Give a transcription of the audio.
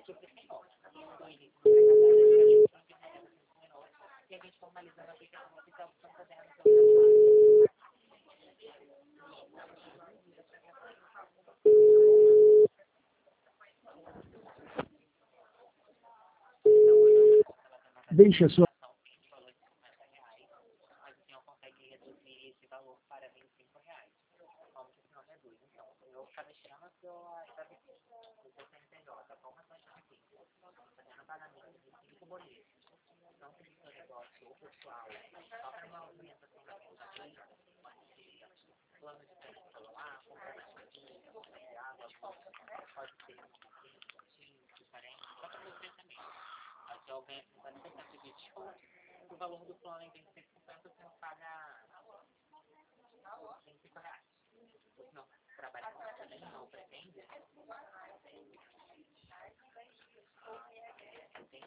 Deixe a sua o valor do plano em vez de 150, você não paga 25 reais. Você não trabalha com isso também, não pretende?